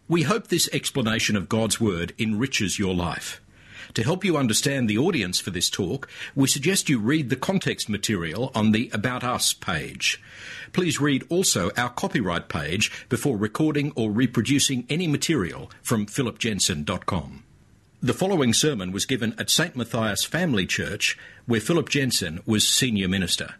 We hope this explanation of God's Word enriches your life. To help you understand the audience for this talk, we suggest you read the context material on the About Us page. Please read also our copyright page before recording or reproducing any material from philipjensen.com. The following sermon was given at St. Matthias Family Church, where Philip Jensen was senior minister.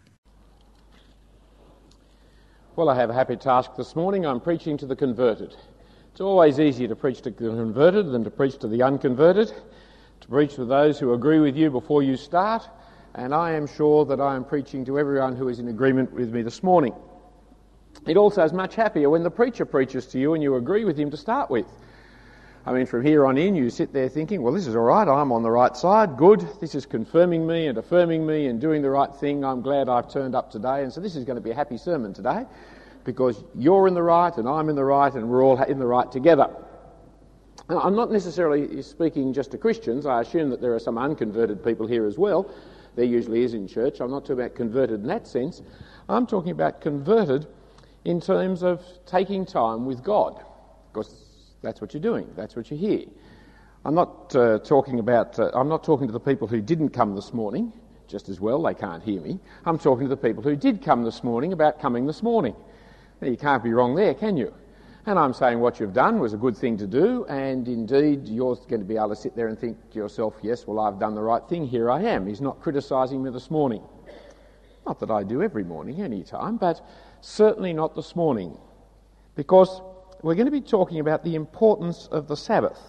Well, I have a happy task this morning. I'm preaching to the converted. It's always easier to preach to the converted than to preach to the unconverted, to preach to those who agree with you before you start, and I am sure that I am preaching to everyone who is in agreement with me this morning. It also is much happier when the preacher preaches to you and you agree with him to start with. I mean, from here on in, you sit there thinking, well, this is all right, I'm on the right side, good, this is confirming me and affirming me and doing the right thing, I'm glad I've turned up today, and so this is going to be a happy sermon today, because you're in the right and I'm in the right and we're all in the right together. Now, I'm not necessarily speaking just to Christians. I assume that there are some unconverted people here as well. There usually is in church. I'm not talking about converted in that sense. I'm talking about converted in terms of taking time with God, because that's what you're doing. That's what you're here. I'm not talking to the people who didn't come this morning. Just as well, they can't hear me. I'm talking to the people who did come this morning about coming this morning. Now, you can't be wrong there, can you? And I'm saying what you've done was a good thing to do, and indeed you're going to be able to sit there and think to yourself, yes, well, I've done the right thing, here I am. He's not criticising me this morning. Not that I do every morning, any time, but certainly not this morning, because we're going to be talking about the importance of the Sabbath.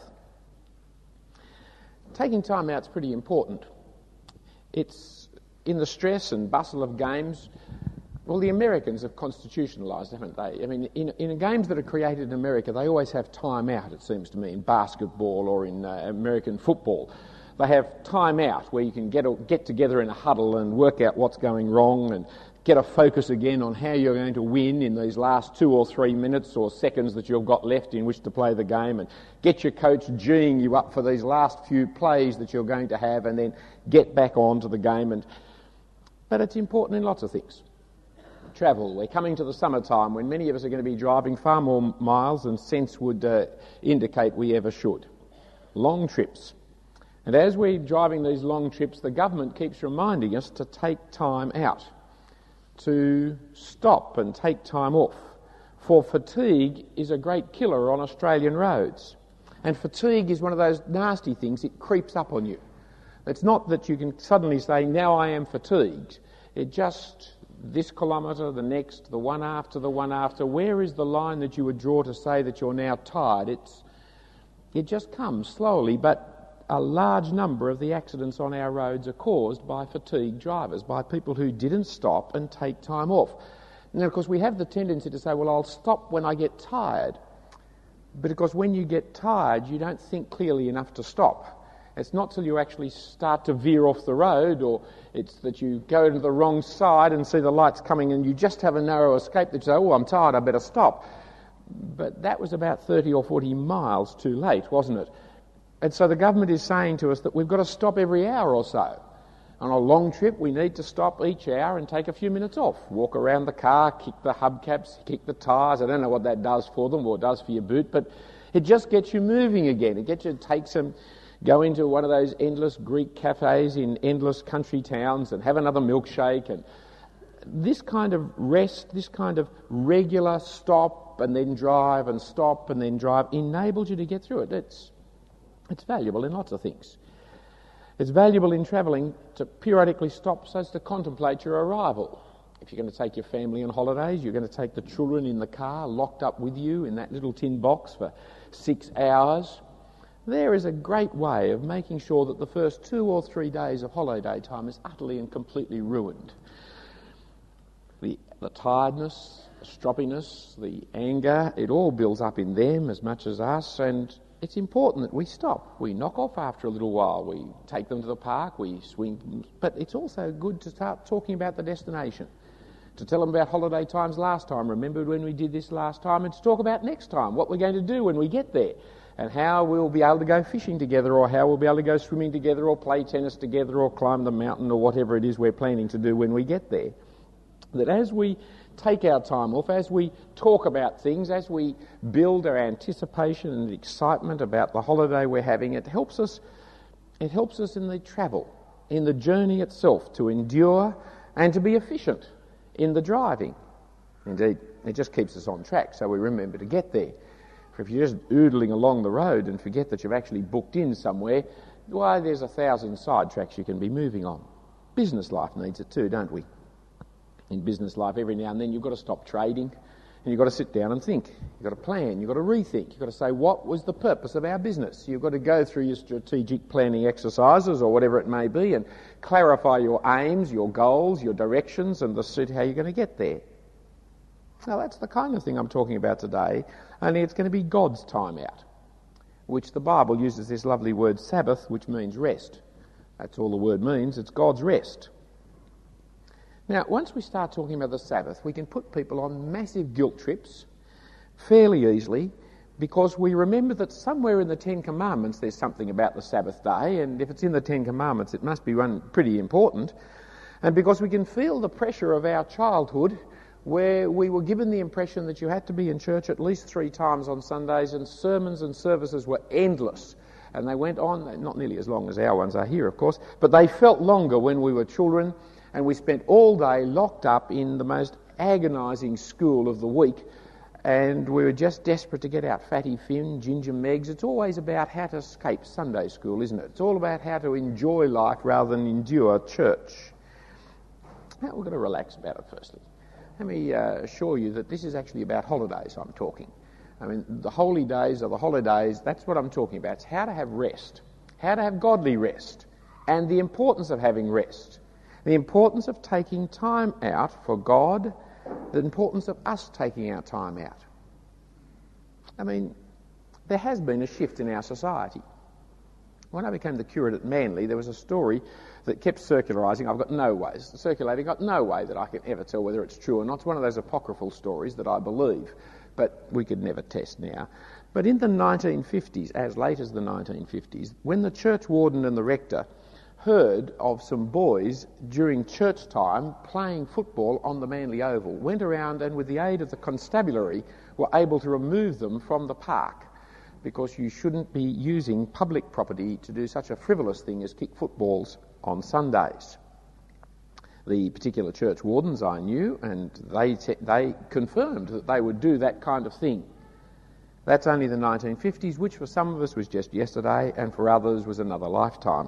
Taking time out's pretty important. It's in the stress and bustle of games. Well, the Americans have constitutionalised, haven't they? I mean, in games that are created in America, they always have time out, it seems to me, in basketball or in American football. They have time out where you can get together in a huddle and work out what's going wrong and get a focus again on how you're going to win in these last 2 or 3 minutes or seconds that you've got left in which to play the game, and get your coach geeing you up for these last few plays that you're going to have, and then get back on to the game. But it's important in lots of things. Travel. We're coming to the summertime when many of us are going to be driving far more miles than sense would indicate we ever should. Long trips. And as we're driving these long trips, the government keeps reminding us to take time out, to stop and take time off. For fatigue is a great killer on Australian roads. And fatigue is one of those nasty things, it creeps up on you. It's not that you can suddenly say, now I am fatigued. It just, this kilometre, the next, the one after, where is the line that you would draw to say that you're now tired? It just comes slowly, but a large number of the accidents on our roads are caused by fatigued drivers, by people who didn't stop and take time off. Now, of course, we have the tendency to say, well, I'll stop when I get tired. But because when you get tired, you don't think clearly enough to stop. It's not till you actually start to veer off the road, or it's that you go to the wrong side and see the lights coming and you just have a narrow escape that you say, oh, I'm tired, I better stop. But that was about 30 or 40 miles too late, wasn't it? And so the government is saying to us that we've got to stop every hour or so. On a long trip, we need to stop each hour and take a few minutes off. Walk around the car, kick the hubcaps, kick the tyres. I don't know what that does for them or does for your boot, but it just gets you moving again. It gets you to go into one of those endless Greek cafes in endless country towns and have another milkshake. And this kind of rest, this kind of regular stop and then drive and stop and then drive enables you to get through it. It's valuable in lots of things. It's valuable in travelling to periodically stop so as to contemplate your arrival. If you're going to take your family on holidays, you're going to take the children in the car, locked up with you in that little tin box for 6 hours. There is a great way of making sure that the first 2 or 3 days of holiday time is utterly and completely ruined. The tiredness, the stroppiness, the anger, it all builds up in them as much as us, and it's important that we stop. We knock off after a little while. We take them to the park, we swing. But it's also good to start talking about the destination, to tell them about holiday times last time. Remember when we did this last time? And to talk about next time, what we're going to do when we get there, and how we'll be able to go fishing together, or how we'll be able to go swimming together, or play tennis together, or climb the mountain, or whatever it is we're planning to do when we get there. That as we take our time off, as we talk about things, as we build our anticipation and excitement about the holiday we're having, it helps us in the travel, in the journey itself, to endure and to be efficient in the driving. Indeed, it just keeps us on track so we remember to get there. For if you're just oodling along the road and forget that you've actually booked in somewhere, why, there's 1,000 sidetracks you can be moving on. Business life needs it too, don't we? In business life, every now and then you've got to stop trading and you've got to sit down and think. You've got to plan, you've got to rethink, you've got to say, what was the purpose of our business? You've got to go through your strategic planning exercises or whatever it may be and clarify your aims, your goals, your directions, and see how you're going to get there. Now, that's the kind of thing I'm talking about today, only it's going to be God's time out, which the Bible uses this lovely word Sabbath, which means rest. That's all the word means, it's God's rest. Now, once we start talking about the Sabbath, we can put people on massive guilt trips fairly easily, because we remember that somewhere in the Ten Commandments there's something about the Sabbath day, and if it's in the Ten Commandments it must be one pretty important, and because we can feel the pressure of our childhood, where we were given the impression that you had to be in church at least 3 times on Sundays, and sermons and services were endless. And they went on, not nearly as long as our ones are here, of course, but they felt longer when we were children, and we spent all day locked up in the most agonising school of the week, and we were just desperate to get out. Fatty Finn, Ginger Megs, it's always about how to escape Sunday school, isn't it? It's all about how to enjoy life rather than endure church. Now, we've got to relax about it firstly. Let me assure you that this is actually about holidays I'm talking. I mean, the holy days are the holidays, that's what I'm talking about. It's how to have rest, how to have godly rest, and the importance of having rest, the importance of taking time out for God, the importance of us taking our time out. I mean, there has been a shift in our society. When I became the curate at Manly, there was a story that kept circulating. I've got no way that I can ever tell whether it's true or not. It's one of those apocryphal stories that I believe, but we could never test now. But in the 1950s, as late as the 1950s, when the church warden and the rector heard of some boys during church time playing football on the Manly Oval, went around and with the aid of the constabulary were able to remove them from the park, because you shouldn't be using public property to do such a frivolous thing as kick footballs on Sundays. The particular church wardens I knew, and they confirmed that they would do that kind of thing. That's only the 1950s, which for some of us was just yesterday, and for others was another lifetime.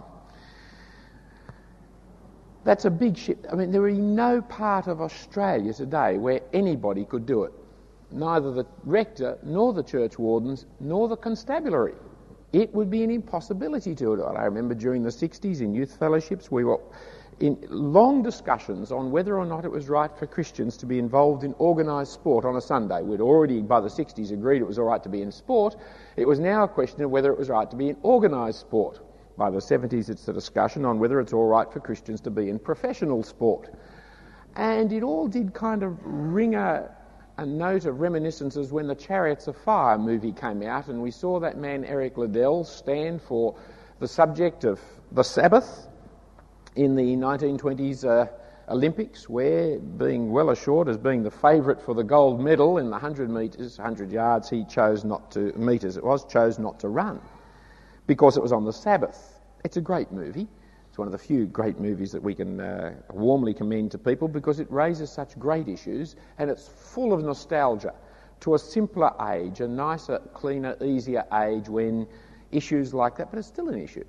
That's a big shift. I mean, there is no part of Australia today where anybody could do it. Neither the rector, nor the church wardens, nor the constabulary. It would be an impossibility to do it. I remember during the 60s in youth fellowships, we were in long discussions on whether or not it was right for Christians to be involved in organised sport on a Sunday. We'd already, by the 60s, agreed it was all right to be in sport. It was now a question of whether it was right to be in organised sport. By the 70s, it's a discussion on whether it's all right for Christians to be in professional sport. And it all did kind of ring a note of reminiscences when the Chariots of Fire movie came out, and we saw that man Eric Liddell stand for the subject of the Sabbath in the 1920s Olympics, where, being well assured as being the favourite for the gold medal in the 100 yards, he chose not to run because it was on the Sabbath. It's a great movie. It's one of the few great movies that we can warmly commend to people, because it raises such great issues, and it's full of nostalgia to a simpler age, a nicer, cleaner, easier age when issues like that, but it's still an issue.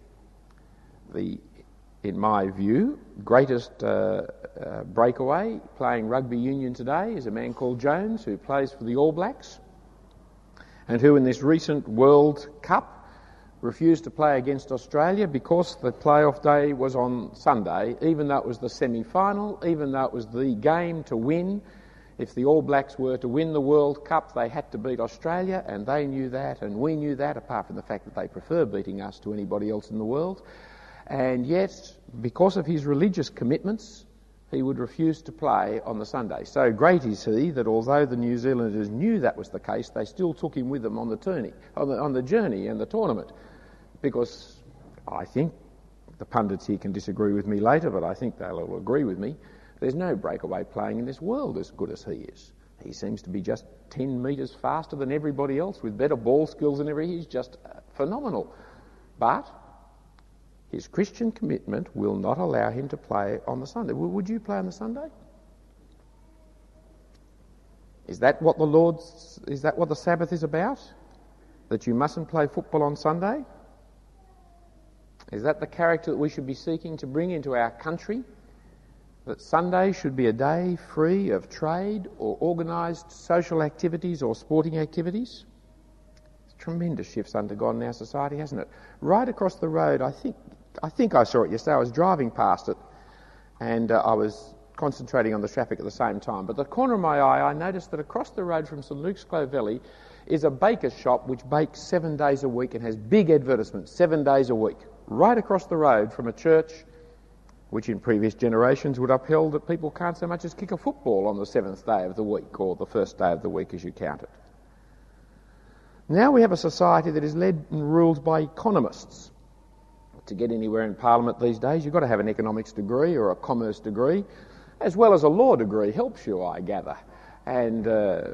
In my view, greatest breakaway playing rugby union today is a man called Jones, who plays for the All Blacks, and who in this recent World Cup refused to play against Australia because the playoff day was on Sunday, even though it was the semi-final, even though it was the game to win. If the All Blacks were to win the World Cup, they had to beat Australia, and they knew that, and we knew that, apart from the fact that they prefer beating us to anybody else in the world. And yet, because of his religious commitments, he would refuse to play on the Sunday. So great is he that although the New Zealanders knew that was the case, they still took him with them on the journey and the tournament. Because I think, the pundits here can disagree with me later, but I think they'll all agree with me, There's no breakaway playing in this world as good as he is. He seems to be just 10 metres faster than everybody else with better ball skills than everybody. He's just phenomenal. But his Christian commitment will not allow him to play on the Sunday. Would you play on the Sunday? Is that what the Sabbath is about? That you mustn't play football on Sunday? Is that the character that we should be seeking to bring into our country? That Sunday should be a day free of trade or organised social activities or sporting activities? It's tremendous shifts undergone in our society, hasn't it? Right across the road, I think I saw it yesterday. I was driving past it and I was concentrating on the traffic at the same time. But the corner of my eye, I noticed that across the road from St Luke's Clovelly is a baker's shop which bakes 7 days a week and has big advertisements, 7 days a week, right across the road from a church which in previous generations would upheld that people can't so much as kick a football on the 7th day of the week or the first day of the week as you count it. Now we have a society that is led and ruled by economists. To get anywhere in Parliament these days, you've got to have an economics degree or a commerce degree, as well as a law degree helps you, I gather. And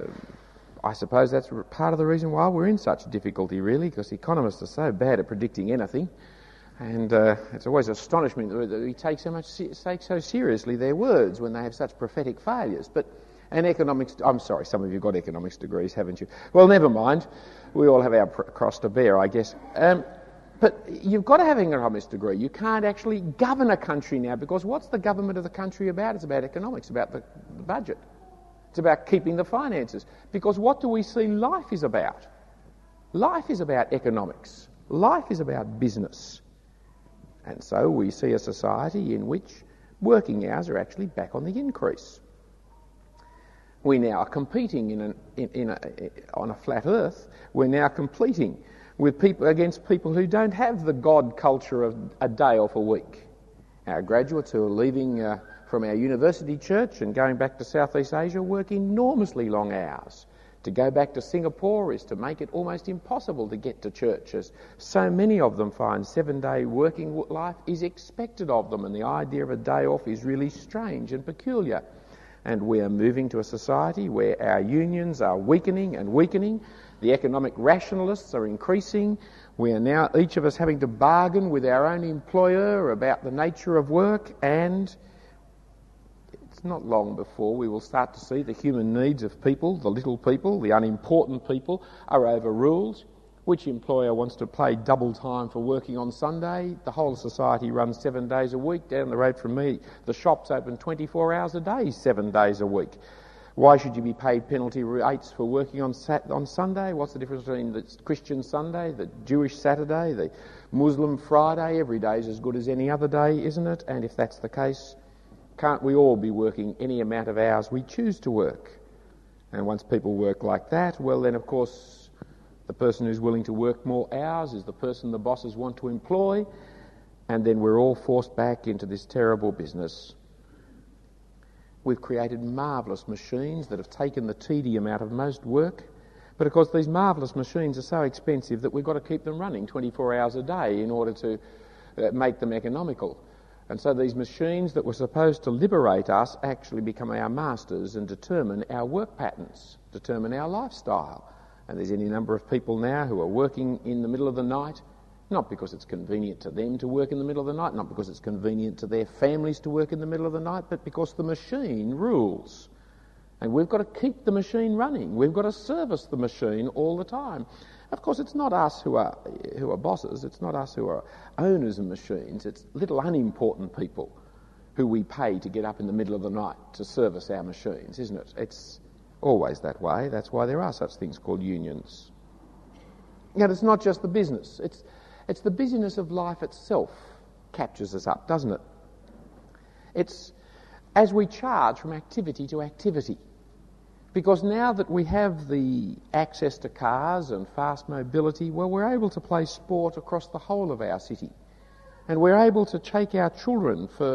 I suppose that's part of the reason why we're in such difficulty, really, because economists are so bad at predicting anything. And it's always astonishment that we take so seriously their words when they have such prophetic failures. And economics, I'm sorry, some of you got economics degrees, haven't you? Well, never mind. We all have our cross to bear, I guess. But you've got to have an economics degree. You can't actually govern a country now, because what's the government of the country about? It's about economics, about the budget. It's about keeping the finances. Because what do we see life is about? Life is about economics. Life is about business. And so we see a society in which working hours are actually back on the increase. We now are competing on a flat earth. We're now competing with people against people who don't have the God culture of a day off a week. Our graduates who are leaving from our university church and going back to Southeast Asia work enormously long hours. To go back to Singapore is to make it almost impossible to get to church, as so many of them find 7-day working life is expected of them, and the idea of a day off is really strange and peculiar. And we are moving to a society where our unions are weakening and weakening. The economic rationalists are increasing. We are now, each of us, having to bargain with our own employer about the nature of work, and it's not long before we will start to see the human needs of people, the little people, the unimportant people, are overruled. Which employer wants to pay double time for working on Sunday? The whole society runs 7 days a week. Down the road from me, the shop's open 24 hours a day, 7 days a week. Why should you be paid penalty rates for working on Sunday? What's the difference between the Christian Sunday, the Jewish Saturday, the Muslim Friday? Every day is as good as any other day, isn't it? And if that's the case, can't we all be working any amount of hours we choose to work? And once people work like that, well then of course the person who's willing to work more hours is the person the bosses want to employ, and then we're all forced back into this terrible business. We've created marvellous machines that have taken the tedium out of most work, but of course these marvellous machines are so expensive that we've got to keep them running 24 hours a day in order to make them economical. And so these machines that were supposed to liberate us actually become our masters and determine our work patterns, determine our lifestyle. And there's any number of people now who are working in the middle of the night, not because it's convenient to them to work in the middle of the night, not because it's convenient to their families to work in the middle of the night, but because the machine rules. And we've got to keep the machine running. We've got to service the machine all the time. Of course, it's not us who are bosses. It's not us who are owners of machines. It's little unimportant people who we pay to get up in the middle of the night to service our machines, isn't it? It's always that way. That's why there are such things called unions. Yet it's not just the business. It's the busyness of life itself captures us up, doesn't it? It's as we charge from activity to activity. Because now that we have the access to cars and fast mobility, well, we're able to play sport across the whole of our city. And we're able to take our children for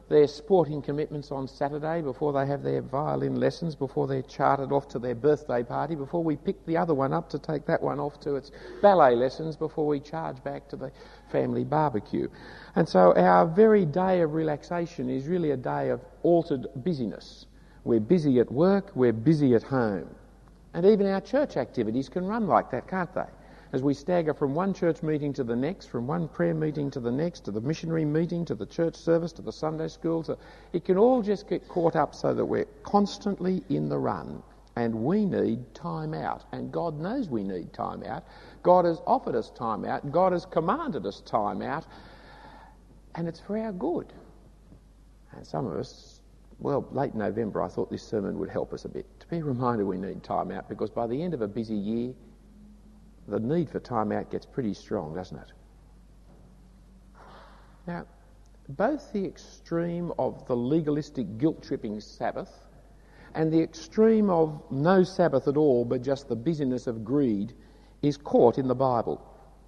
their sporting commitments on Saturday, before they have their violin lessons, before they're chartered off to their birthday party, before we pick the other one up to take that one off to its ballet lessons, before we charge back to the family barbecue. And so our very day of relaxation is really a day of altered busyness. We're busy at work, we're busy at home. And even our church activities can run like that, can't they? As we stagger from one church meeting to the next, from one prayer meeting to the next, to the missionary meeting, to the church service, to the Sunday school, it can all just get caught up so that we're constantly in the run. And we need time out. And God knows we need time out. God has offered us time out. God has commanded us time out. And it's for our good. And some of us, well, late November, I thought this sermon would help us a bit. To be reminded we need time out, because by the end of a busy year, the need for time out gets pretty strong, doesn't it? Now, both the extreme of the legalistic guilt-tripping Sabbath and the extreme of no Sabbath at all but just the busyness of greed is caught in the Bible.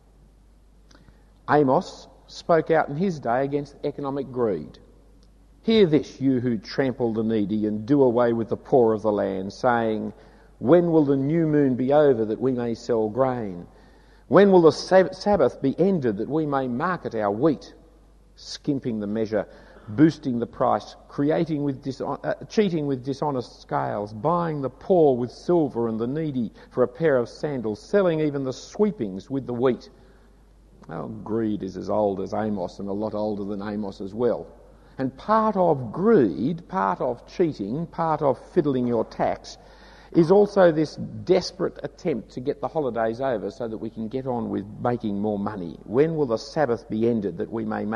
Amos spoke out in his day against economic greed. Hear this, you who trample the needy and do away with the poor of the land, saying, when will the new moon be over that we may sell grain? When will the Sabbath be ended that we may market our wheat? Skimping the measure, boosting the price, cheating with dishonest scales, buying the poor with silver and the needy for a pair of sandals, selling even the sweepings with the wheat. Well, greed is as old as Amos and a lot older than Amos as well. And part of greed, part of cheating, part of fiddling your tax is also this desperate attempt to get the holidays over so that we can get on with making more money. When will the Sabbath be ended that we may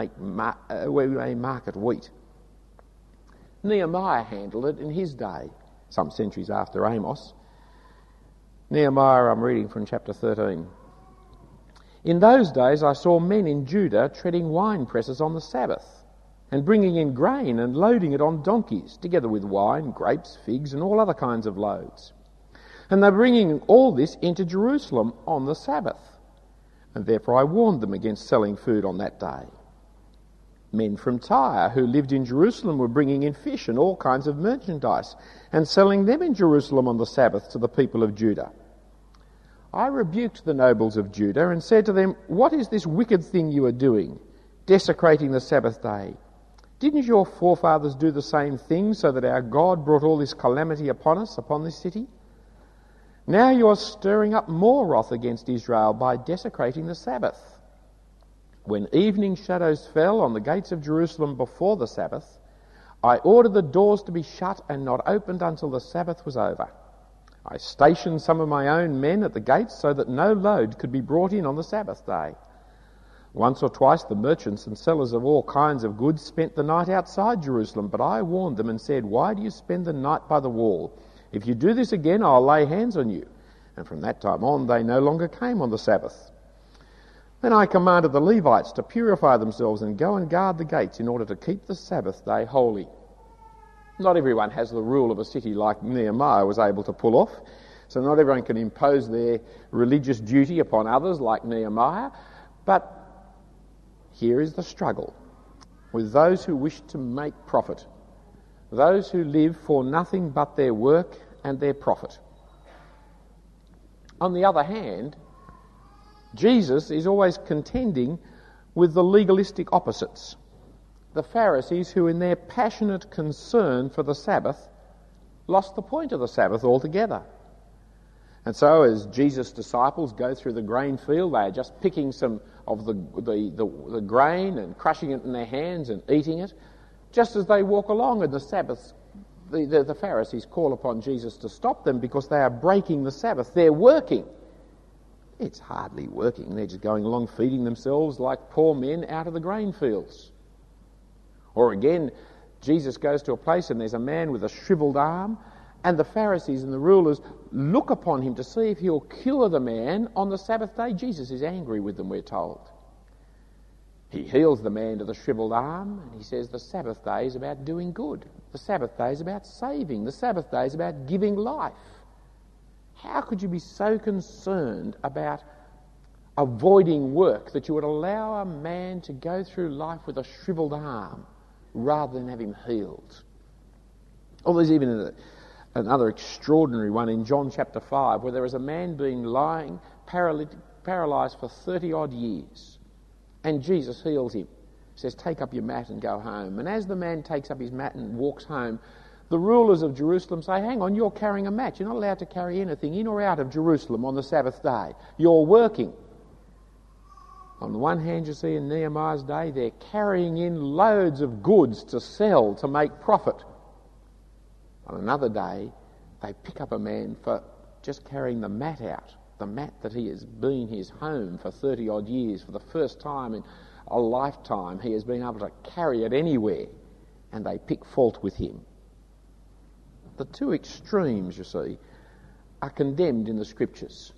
market wheat? Nehemiah handled it in his day, some centuries after Amos. Nehemiah, I'm reading from chapter 13. In those days I saw men in Judah treading wine presses on the Sabbath, and bringing in grain and loading it on donkeys, together with wine, grapes, figs, and all other kinds of loads. And they're bringing all this into Jerusalem on the Sabbath. And therefore I warned them against selling food on that day. Men from Tyre who lived in Jerusalem were bringing in fish and all kinds of merchandise and selling them in Jerusalem on the Sabbath to the people of Judah. I rebuked the nobles of Judah and said to them, what is this wicked thing you are doing, desecrating the Sabbath day? Didn't your forefathers do the same thing so that our God brought all this calamity upon us, upon this city? Now you are stirring up more wrath against Israel by desecrating the Sabbath. When evening shadows fell on the gates of Jerusalem before the Sabbath, I ordered the doors to be shut and not opened until the Sabbath was over. I stationed some of my own men at the gates so that no load could be brought in on the Sabbath day. Once or twice the merchants and sellers of all kinds of goods spent the night outside Jerusalem, but I warned them and said, why do you spend the night by the wall? If you do this again, I'll lay hands on you. And from that time on, they no longer came on the Sabbath. Then I commanded the Levites to purify themselves and go and guard the gates in order to keep the Sabbath day holy. Not everyone has the rule of a city like Nehemiah was able to pull off, so not everyone can impose their religious duty upon others like Nehemiah, but here is the struggle with those who wish to make profit, those who live for nothing but their work and their profit. On the other hand, Jesus is always contending with the legalistic opposites, the Pharisees who in their passionate concern for the Sabbath lost the point of the Sabbath altogether. And so as Jesus' disciples go through the grain field, they are just picking some of the grain and crushing it in their hands and eating it. Just as they walk along in the Sabbath, the Pharisees call upon Jesus to stop them because they are breaking the Sabbath. They're working. It's hardly working. They're just going along feeding themselves like poor men out of the grain fields. Or again, Jesus goes to a place and there's a man with a shriveled arm, and the Pharisees and the rulers look upon him to see if he'll cure the man on the Sabbath day. Jesus is angry with them, we're told. He heals the man to the shriveled arm, and he says the Sabbath day is about doing good. The Sabbath day is about saving. The Sabbath day is about giving life. How could you be so concerned about avoiding work that you would allow a man to go through life with a shriveled arm rather than have him healed. Oh, there's even another extraordinary one in John chapter 5 where there is a man being lying paralysed for 30 odd years, and Jesus heals him. Says, take up your mat and go home. And as the man takes up his mat and walks home, the rulers of Jerusalem say, hang on, you're carrying a mat. You're not allowed to carry anything in or out of Jerusalem on the Sabbath day. You're working. On the one hand, you see in Nehemiah's day, they're carrying in loads of goods to sell, to make profit. On another day, they pick up a man for just carrying the mat out, the mat that he has been his home for 30 odd years. For the first time in a lifetime, he has been able to carry it anywhere, and they pick fault with him. The two extremes, you see, are condemned in the Scriptures.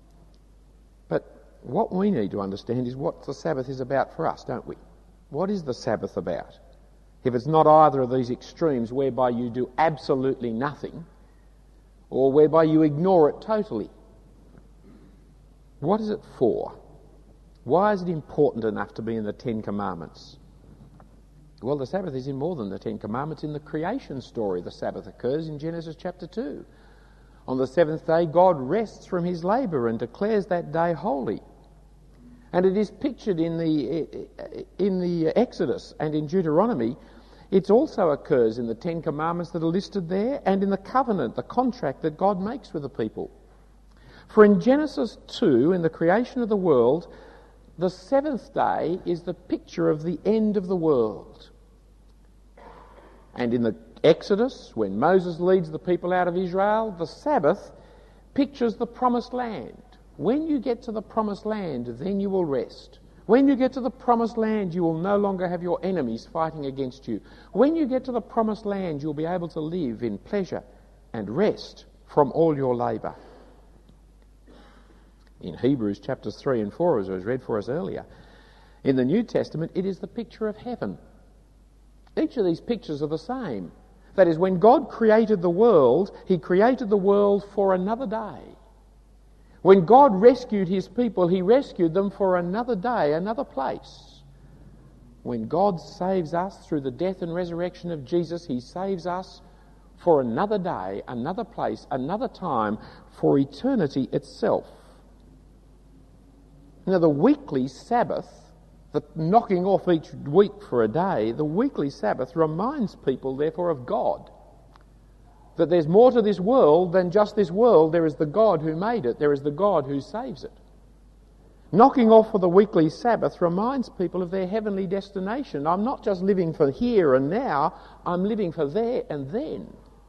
But what we need to understand is what the Sabbath is about for us, don't we? What is the Sabbath about? If it's not either of these extremes whereby you do absolutely nothing or whereby you ignore it totally, what is it for? Why is it important enough to be in the Ten Commandments? Well, the Sabbath is in more than the Ten Commandments. In the creation story, the Sabbath occurs in Genesis chapter 2. On the seventh day, God rests from his labour and declares that day holy. And it is pictured in the Exodus and in Deuteronomy. It also occurs in the Ten Commandments that are listed there and in the covenant, the contract that God makes with the people. For in Genesis 2, in the creation of the world, the seventh day is the picture of the end of the world. And in the Exodus, when Moses leads the people out of Israel, the Sabbath pictures the promised land. When you get to the promised land, then you will rest. When you get to the promised land, you will no longer have your enemies fighting against you. When you get to the promised land, you'll be able to live in pleasure and rest from all your labour. In Hebrews chapters 3 and 4, as was read for us earlier, in the New Testament, it is the picture of heaven. Each of these pictures are the same. That is, when God created the world, he created the world for another day. When God rescued his people, he rescued them for another day, another place. When God saves us through the death and resurrection of Jesus, he saves us for another day, another place, another time, for eternity itself. Now, the weekly Sabbath, the knocking off each week for a day, the weekly Sabbath reminds people, therefore, of God. That there's more to this world than just this world. There is the God who made it. There is the God who saves it. Knocking off for the weekly Sabbath reminds people of their heavenly destination. I'm not just living for here and now, I'm living for there and then.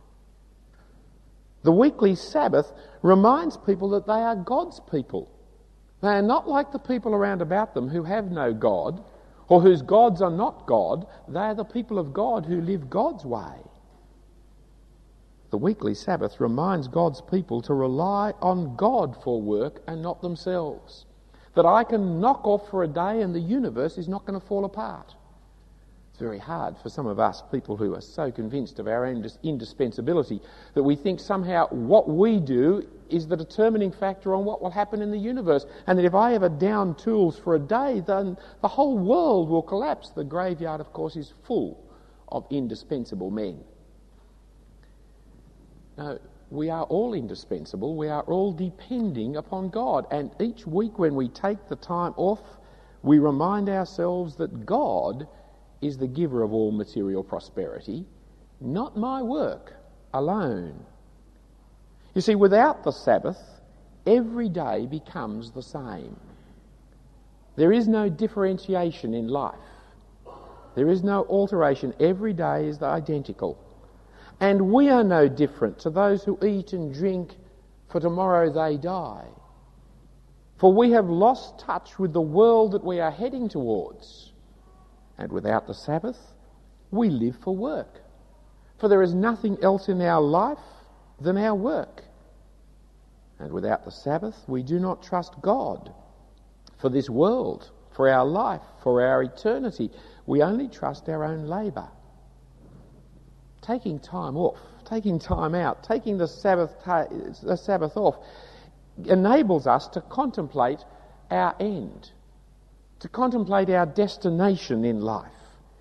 The weekly Sabbath reminds people that they are God's people. They are not like the people around about them who have no God, or whose gods are not God. They are the people of God who live God's way. The weekly Sabbath reminds God's people to rely on God for work and not themselves. That I can knock off for a day and the universe is not going to fall apart. It's very hard for some of us, people who are so convinced of our own indispensability, that we think somehow what we do is the determining factor on what will happen in the universe, and that if I ever down tools for a day, then the whole world will collapse. The graveyard, of course, is full of indispensable men. No, we are all indispensable. We are all depending upon God, and each week when we take the time off, we remind ourselves that God is the giver of all material prosperity, not my work alone. You see, without the Sabbath, every day becomes the same. There is no differentiation in life. There is no alteration. Every day is identical. And we are no different to those who eat and drink, for tomorrow they die. For we have lost touch with the world that we are heading towards. And without the Sabbath, we live for work. For there is nothing else in our life than our work. And without the Sabbath, we do not trust God for this world, for our life, for our eternity. We only trust our own labour. Taking time off, taking time out, taking the Sabbath off enables us to contemplate our end, to contemplate our destination in life.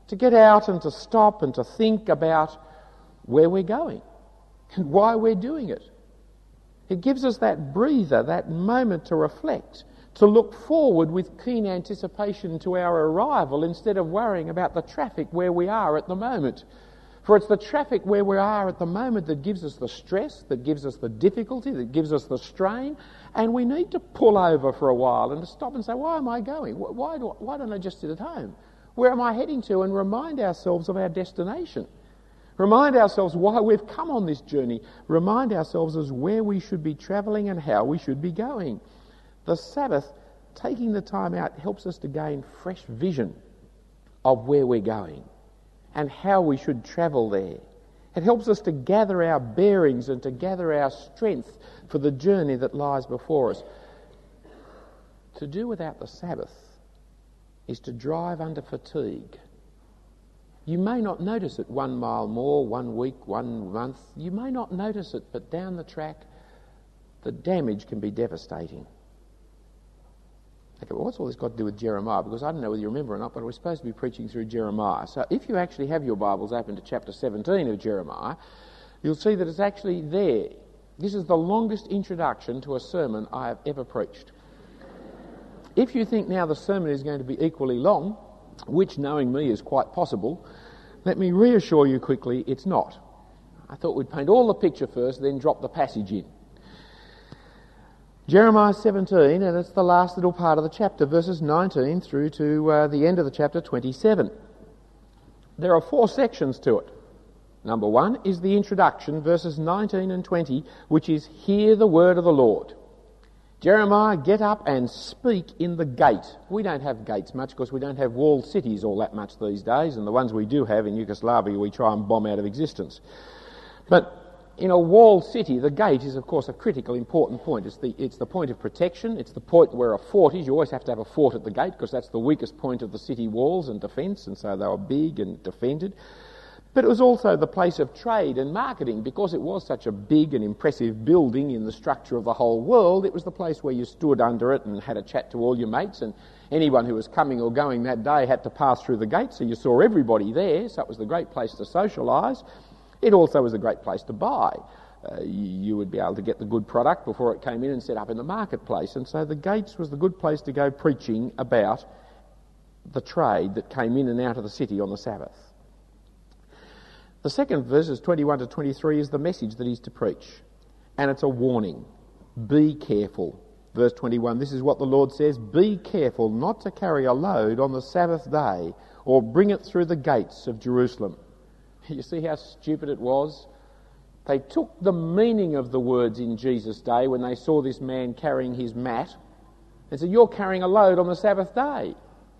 to get out and to stop and to think about where we're going and why we're doing it. It gives us that breather, that moment to reflect, to look forward with keen anticipation to our arrival instead of worrying about the traffic where we are at the moment. For it's the traffic where we are at the moment that gives us the stress, that gives us the difficulty, that gives us the strain, and we need to pull over for a while and to stop and say, why am I going? Why don't I just sit at home? Where am I heading to? And remind ourselves of our destination. Remind ourselves why we've come on this journey. Remind ourselves as where we should be travelling and how we should be going. The Sabbath, taking the time out, helps us to gain fresh vision of where we're going and how we should travel there. It helps us to gather our bearings and to gather our strength for the journey that lies before us. To do without the Sabbath is to drive under fatigue. You may not notice it 1 mile more, 1 week, 1 month. You may not notice it, but down the track, the damage can be devastating. Okay, well, what's all this got to do with Jeremiah? Because I don't know whether you remember or not, but we're supposed to be preaching through Jeremiah. So if you actually have your Bibles open to chapter 17 of Jeremiah, you'll see that it's actually there. This is the longest introduction to a sermon I have ever preached. If you think now the sermon is going to be equally long, which, knowing me, is quite possible, let me reassure you quickly, it's not. I thought we'd paint all the picture first, then drop the passage in. Jeremiah 17, and it's the last little part of the chapter, verses 19 through to the end of the chapter 27. There are 4 sections to it. Number 1 is the introduction, verses 19 and 20, which is, "Hear the word of the Lord. Jeremiah, get up and speak in the gate." We don't have gates much because we don't have walled cities all that much these days, and the ones we do have in Yugoslavia we try and bomb out of existence. But in a walled city, the gate is, of course, a critical, important point. It's the point of protection. It's the point where a fort is. You always have to have a fort at the gate because that's the weakest point of the city walls and defence, and so they were big and defended. But it was also the place of trade and marketing. Because it was such a big and impressive building in the structure of the whole world, it was the place where you stood under it and had a chat to all your mates, and anyone who was coming or going that day had to pass through the gate, so you saw everybody there, so it was the great place to socialise. It also was a great place to buy. You would be able to get the good product before it came in and set up in the marketplace, and so the gates was the good place to go preaching about the trade that came in and out of the city on the Sabbath. The second verses 21 to 23 is the message that he's to preach, and it's a warning. Be careful. Verse 21, this is what the Lord says, "Be careful not to carry a load on the Sabbath day or bring it through the gates of Jerusalem." You see how stupid it was? They took the meaning of the words in Jesus' day when they saw this man carrying his mat and said, "You're carrying a load on the Sabbath day."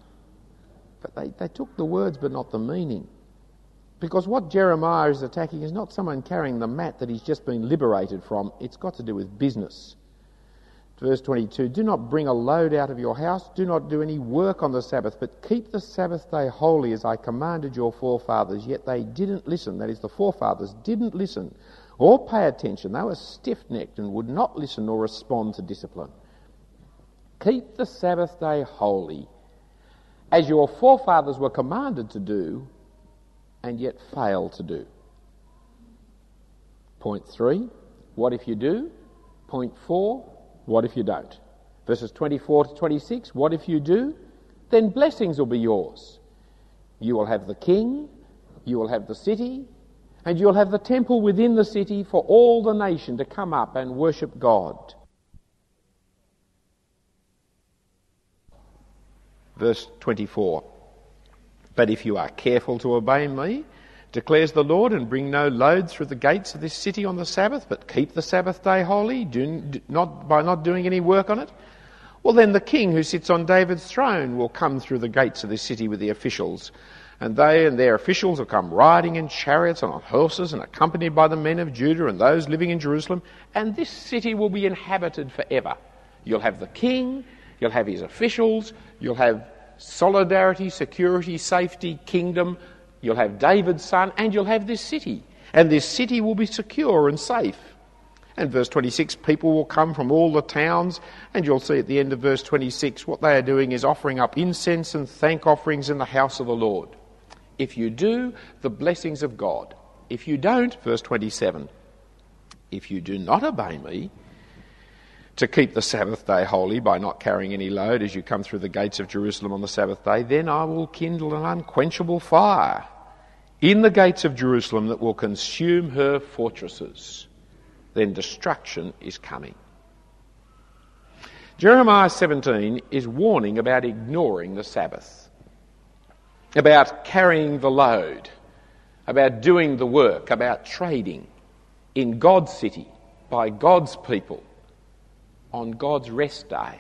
But they took the words but not the meaning. Because what Jeremiah is attacking is not someone carrying the mat that he's just been liberated from. It's got to do with business. Verse 22, "Do not bring a load out of your house. Do not do any work on the Sabbath, but keep the Sabbath day holy as I commanded your forefathers." Yet they didn't listen. That is, the forefathers didn't listen or pay attention. They were stiff-necked and would not listen or respond to discipline. Keep the Sabbath day holy as your forefathers were commanded to do, and yet fail to do. Point 3, what if you do? Point 4, what if you don't? Verses 24 to 26, what if you do? Then blessings will be yours. You will have the king, you will have the city, and you'll have the temple within the city for all the nation to come up and worship God. Verse 24, "But if you are careful to obey me, declares the Lord, and bring no load through the gates of this city on the Sabbath, but keep the Sabbath day holy, by not doing any work on it, well then the king who sits on David's throne will come through the gates of this city with the officials, and they and their officials will come riding in chariots and on horses and accompanied by the men of Judah and those living in Jerusalem, and this city will be inhabited forever." You'll have the king, you'll have his officials, you'll have solidarity, security, safety, kingdom. You'll have David's son, and you'll have this city. And this city will be secure and safe. And verse 26, people will come from all the towns, and you'll see at the end of verse 26, what they are doing is offering up incense and thank offerings in the house of the Lord. If you do, the blessings of God. If you don't, verse 27, if you do not obey me to keep the Sabbath day holy by not carrying any load as you come through the gates of Jerusalem on the Sabbath day, then I will kindle an unquenchable fire in the gates of Jerusalem that will consume her fortresses. Then destruction is coming. Jeremiah 17 is warning about ignoring the Sabbath, about carrying the load, about doing the work, about trading in God's city, by God's people, on God's rest day.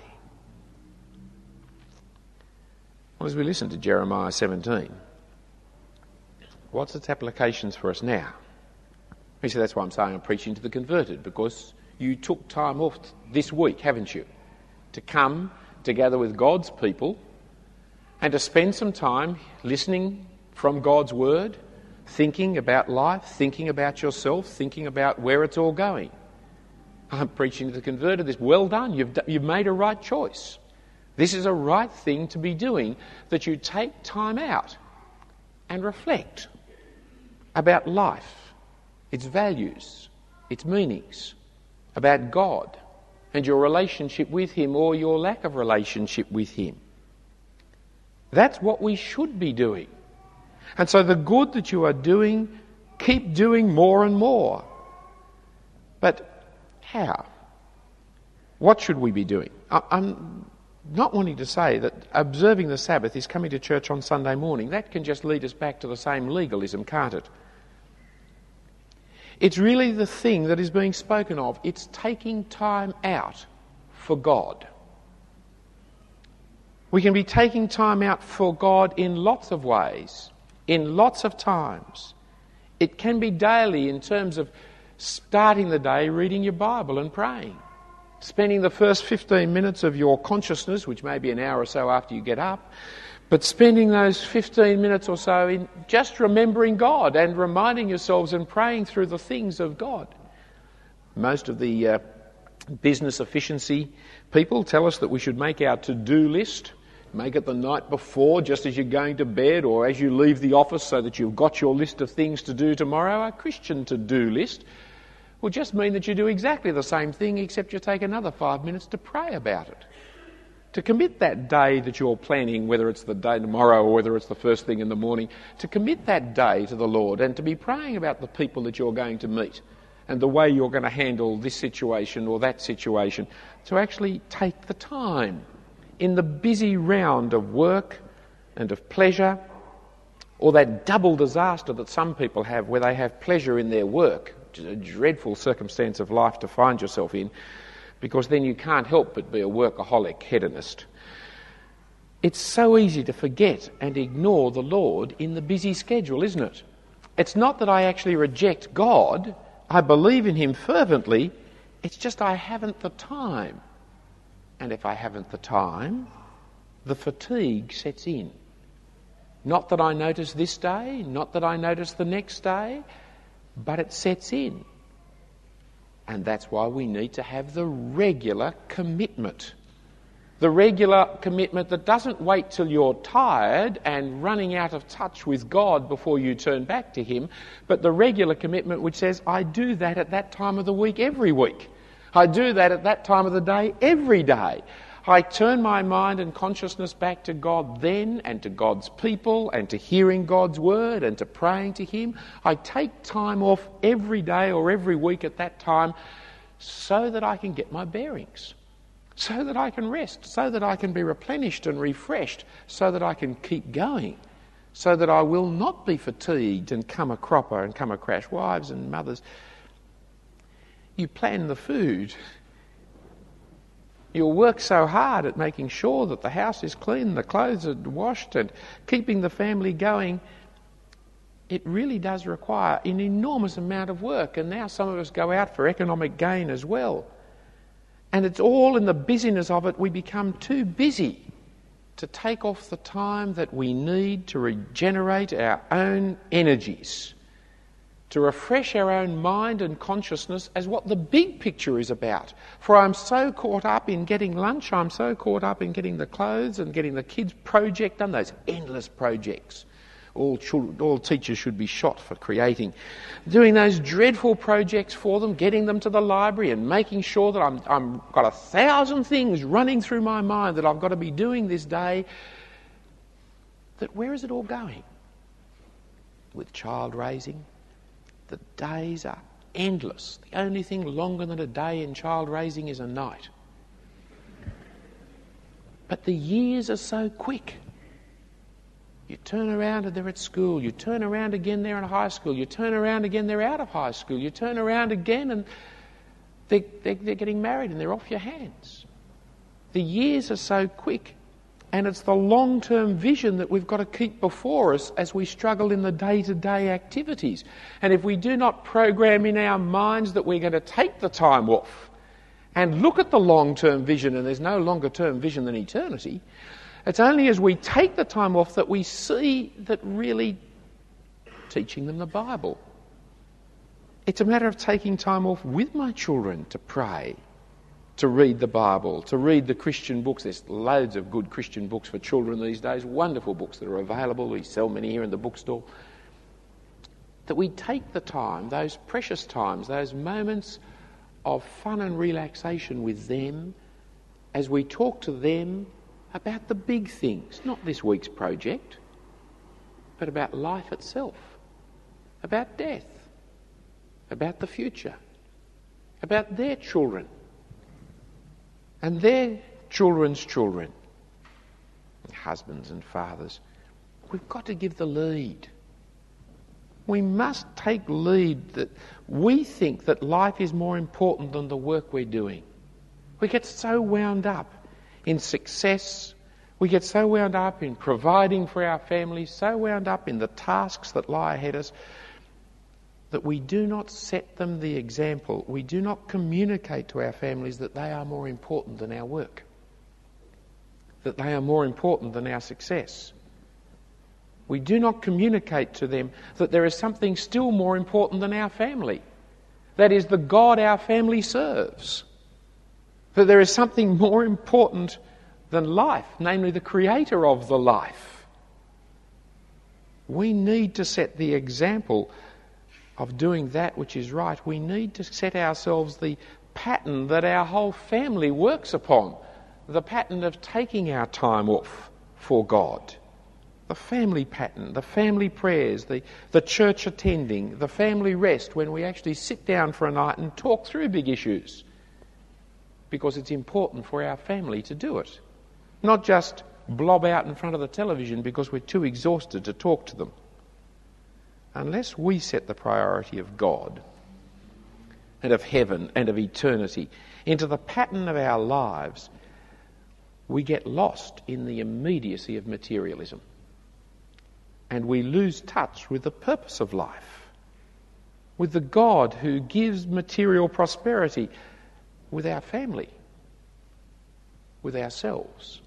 Well, as we listen to Jeremiah 17, what's its applications for us now? You see, that's why I'm saying I'm preaching to the converted, because you took time off this week, haven't you, to come together with God's people and to spend some time listening from God's word, thinking about life, thinking about yourself, thinking about where it's all going. I'm preaching to the converted this. Well done, you've made a right choice. This is a right thing to be doing, that you take time out and reflect about life, its values, its meanings, about God and your relationship with him or your lack of relationship with him. That's what we should be doing. And so the good that you are doing, keep doing more and more. But how? What should we be doing? I'm not wanting to say that observing the Sabbath is coming to church on Sunday morning. That can just lead us back to the same legalism, can't it? It's really the thing that is being spoken of. It's taking time out for God. We can be taking time out for God in lots of ways, in lots of times. It can be daily in terms of starting the day reading your Bible and praying. Spending the first 15 minutes of your consciousness, which may be an hour or so after you get up, but spending those 15 minutes or so in just remembering God and reminding yourselves and praying through the things of God. Most of the business efficiency people tell us that we should make our to-do list, make it the night before just as you're going to bed or as you leave the office so that you've got your list of things to do tomorrow. A Christian to-do list will just mean that you do exactly the same thing, except you take another 5 minutes to pray about it. To commit that day that you're planning, whether it's the day tomorrow or whether it's the first thing in the morning, to commit that day to the Lord and to be praying about the people that you're going to meet and the way you're going to handle this situation or that situation, to actually take the time in the busy round of work and of pleasure, or that double disaster that some people have where they have pleasure in their work, which is a dreadful circumstance of life to find yourself in, because then you can't help but be a workaholic hedonist. It's so easy to forget and ignore the Lord in the busy schedule, isn't it? It's not that I actually reject God. I believe in him fervently. It's just I haven't the time. And if I haven't the time, the fatigue sets in. Not that I notice this day, not that I notice the next day, but it sets in. And that's why we need to have the regular commitment. The regular commitment that doesn't wait till you're tired and running out of touch with God before you turn back to him, but the regular commitment which says, I do that at that time of the week every week. I do that at that time of the day every day. I turn my mind and consciousness back to God then, and to God's people, and to hearing God's word, and to praying to him. I take time off every day or every week at that time so that I can get my bearings, so that I can rest, so that I can be replenished and refreshed, so that I can keep going, so that I will not be fatigued and come a cropper and come a crash. Wives and mothers, you plan the food. You'll work so hard at making sure that the house is clean, the clothes are washed, and keeping the family going. It really does require an enormous amount of work, and now some of us go out for economic gain as well. And it's all in the busyness of it. We become too busy to take off the time that we need to regenerate our own energies, to refresh our own mind and consciousness as what the big picture is about. For I'm so caught up in getting lunch, I'm so caught up in getting the clothes and getting the kids' project done, those endless projects all teachers should be shot for creating, doing those dreadful projects for them, getting them to the library and making sure that I'm got 1,000 things running through my mind that I've got to be doing this day. That where is it all going? With child raising, the days are endless. The only thing longer than a day in child raising is a night. But the years are so quick. You turn around and they're at school. You turn around again, they're in high school. You turn around again, they're out of high school. You turn around again and they're getting married and they're off your hands. The years are so quick, and it's the long-term vision that we've got to keep before us as we struggle in the day-to-day activities. And if we do not program in our minds that we're going to take the time off and look at the long-term vision, and there's no longer-term vision than eternity, it's only as we take the time off that we see that really teaching them the Bible. It's a matter of taking time off with my children to pray, to read the Bible, to read the Christian books. There's loads of good Christian books for children these days, wonderful books that are available. We sell many here in the bookstore. That we take the time, those precious times, those moments of fun and relaxation with them as we talk to them about the big things, not this week's project, but about life itself, about death, about the future, about their children and their children's children, husbands and fathers. We've got to give the lead. We must take lead that we think that life is more important than the work we're doing. We get so wound up in success. We get so wound up in providing for our families, so wound up in the tasks that lie ahead of us, that we do not set them the example. We do not communicate to our families that they are more important than our work, that they are more important than our success. We do not communicate to them that there is something still more important than our family. That is the God our family serves. That there is something more important than life, namely the creator of the life. We need to set the example of doing that which is right. We need to set ourselves the pattern that our whole family works upon, the pattern of taking our time off for God. The family pattern, the family prayers, the church attending, the family rest when we actually sit down for a night and talk through big issues. Because it's important for our family to do it. Not just blob out in front of the television because we're too exhausted to talk to them. Unless we set the priority of God and of heaven and of eternity into the pattern of our lives, we get lost in the immediacy of materialism. And we lose touch with the purpose of life, with the God who gives material prosperity, with our family, with ourselves.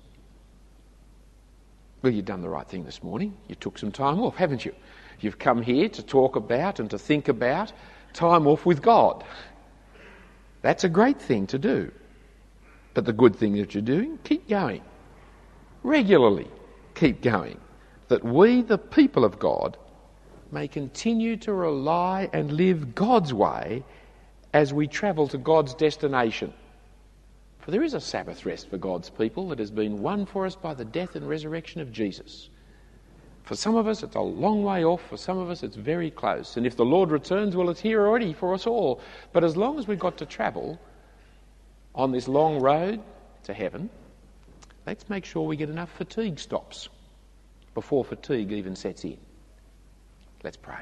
Well, you've done the right thing this morning. You took some time off, haven't you? You've come here to talk about and to think about time off with God. That's a great thing to do. But the good thing that you're doing, keep going. Regularly keep going. That we, the people of God, may continue to rely and live God's way as we travel to God's destination. For there is a Sabbath rest for God's people that has been won for us by the death and resurrection of Jesus. For some of us, it's a long way off. For some of us, it's very close. And if the Lord returns, well, it's here already for us all. But as long as we've got to travel on this long road to heaven, let's make sure we get enough fatigue stops before fatigue even sets in. Let's pray.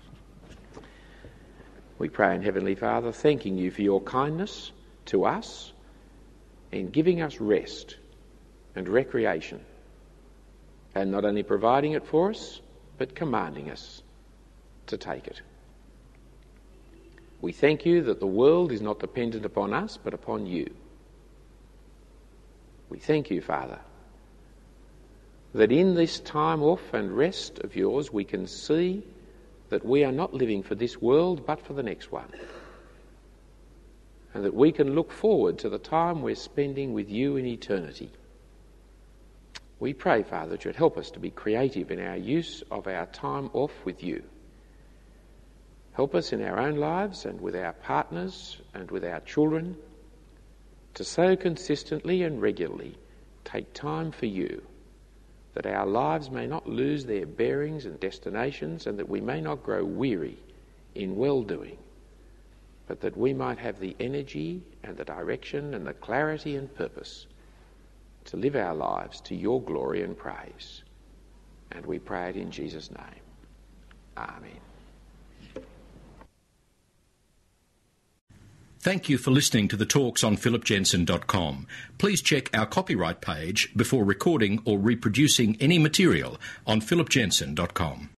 We pray in Heavenly Father, thanking you for your kindness to us in giving us rest and recreation, and not only providing it for us, but commanding us to take it. We thank you that the world is not dependent upon us, but upon you. We thank you, Father, that in this time off and rest of yours we can see that we are not living for this world but for the next one, and that we can look forward to the time we're spending with you in eternity. We pray, Father, that you'd help us to be creative in our use of our time off with you. Help us in our own lives and with our partners and with our children to so consistently and regularly take time for you, that our lives may not lose their bearings and destinations, and that we may not grow weary in well-doing, but that we might have the energy and the direction and the clarity and purpose to live our lives to your glory and praise. And we pray it in Jesus' name. Amen. Thank you for listening to the talks on philipjensen.com. Please check our copyright page before recording or reproducing any material on philipjensen.com.